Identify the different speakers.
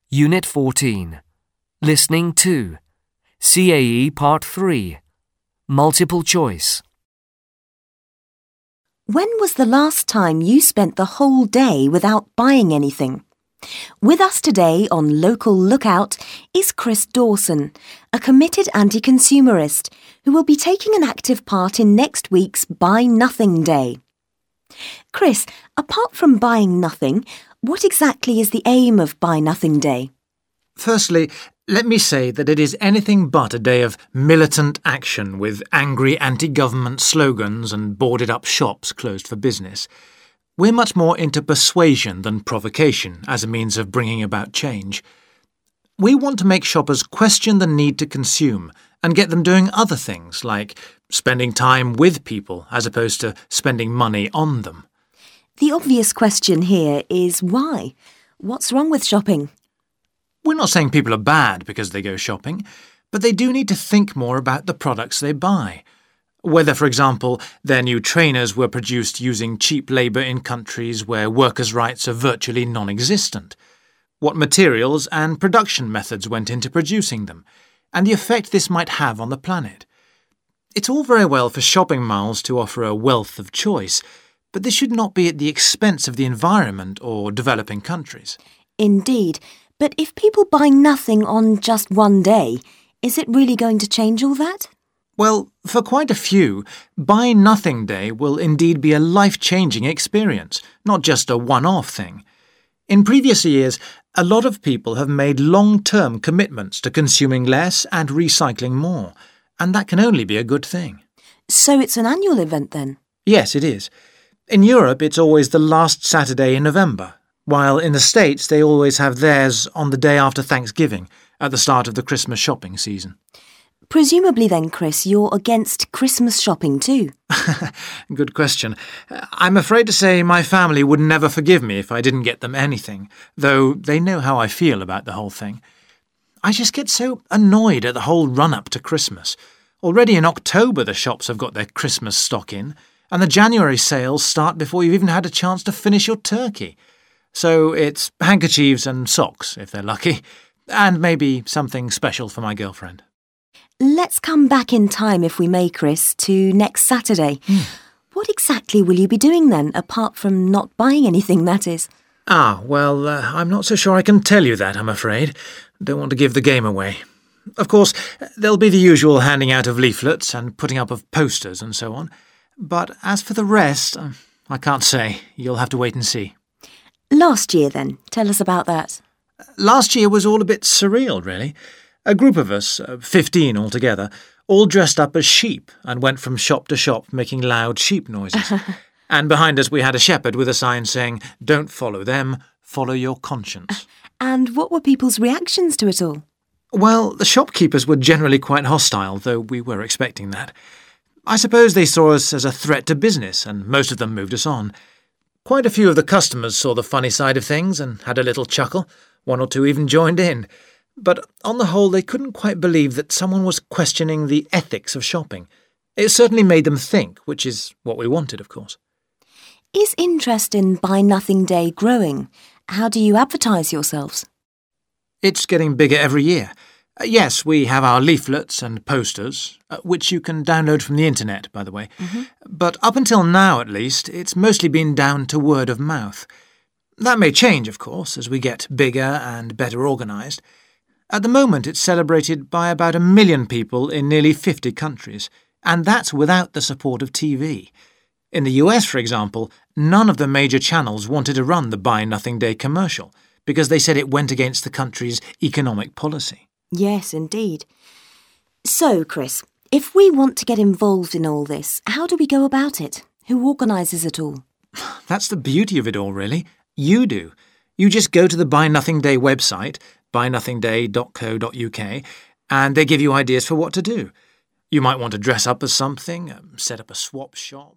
Speaker 1: Unit 14. Listening 2. CAE Part 3. Multiple choice.
Speaker 2: When was the last time you spent the whole day without buying anything? With us today on Local Lookout is Chris Dawson, a committed anti-consumerist who will be taking an active part in next week's Buy Nothing Day. Chris, apart from buying nothing, what exactly is the aim of Buy Nothing Day?
Speaker 3: Firstly, let me say that it is anything but a day of militant action with angry anti-government slogans and boarded-up shops closed for business. We're much more into persuasion than provocation as a means of bringing about change. We want to make shoppers question the need to consume and get them doing other things like spending time with people as opposed to spending money on them.
Speaker 2: The obvious question here is why? What's wrong with shopping?
Speaker 3: We're not saying people are bad because they go shopping, but they do need to think more about the products they buy. Whether, for example, their new trainers were produced using cheap labour in countries where workers' rights are virtually non-existent. What materials and production methods went into producing them, and the effect this might have on the planet. It's all very well for shopping malls to offer a wealth of choice, but this should not be at the expense of the environment or developing countries.
Speaker 2: Indeed, but if people buy nothing on just one day, is it really going to change all that?
Speaker 3: Well, for quite a few, Buy Nothing Day will indeed be a life-changing experience, not just a one-off thing. In previous years, a lot of people have made long-term commitments to consuming less and recycling more, and that can only be a good thing.
Speaker 2: So it's an annual event then?
Speaker 3: Yes, it is. In Europe, it's always the last Saturday in November, while in the States they always have theirs on the day after Thanksgiving, at the start of the Christmas shopping season.
Speaker 2: Presumably then, Chris, you're against Christmas shopping too.
Speaker 3: Good question. I'm afraid to say my family would never forgive me if I didn't get them anything, though they know how I feel about the whole thing. I just get so annoyed at the whole run-up to Christmas. Already in October the shops have got their Christmas stock in, and the January sales start before you've even had a chance to finish your turkey. So it's handkerchiefs and socks, if they're lucky, and maybe something special for my girlfriend.
Speaker 2: Let's come back in time, if we may, Chris, to next Saturday. What exactly will you be doing then, apart from not buying anything, that is?
Speaker 3: Well, I'm not so sure I can tell you that, I'm afraid. Don't want to give the game away. Of course, there'll be the usual handing out of leaflets and putting up of posters and so on. But as for the rest, I can't say. You'll have to wait and see.
Speaker 2: Last year, then. Tell us about that.
Speaker 3: Last year was all a bit surreal, really. A group of us, 15 altogether, all dressed up as sheep and went from shop to shop making loud sheep noises. And behind us we had a shepherd with a sign saying, "Don't follow them, follow your conscience."
Speaker 2: And what were people's reactions to it all?
Speaker 3: Well, the shopkeepers were generally quite hostile, though we were expecting that. I suppose they saw us as a threat to business, and most of them moved us on. Quite a few of the customers saw the funny side of things and had a little chuckle. One or two even joined in. But on the whole, they couldn't quite believe that someone was questioning the ethics of shopping. It certainly made them think, which is what we wanted, of course.
Speaker 2: Is interest in Buy Nothing Day growing? How do you advertise yourselves?
Speaker 3: It's getting bigger every year. Yes, we have our leaflets and posters, which you can download from the internet, by the way. But up until now, at least, it's mostly been down to word of mouth. That may change, of course, as we get bigger and better organised. At the moment, it's celebrated by about 1 million people in nearly 50 countries, and that's without the support of TV. In the US, for example, none of the major channels wanted to run the Buy Nothing Day commercial because they said it went against the country's economic policy.
Speaker 2: Yes, indeed. So, Chris, if we want to get involved in all this, how do we go about it? Who organises it all?
Speaker 3: That's the beauty of it all, really. You do. You just go to the Buy Nothing Day website, buynothingday.co.uk, and they give you ideas for what to do. You might want to dress up as something, set up a swap shop.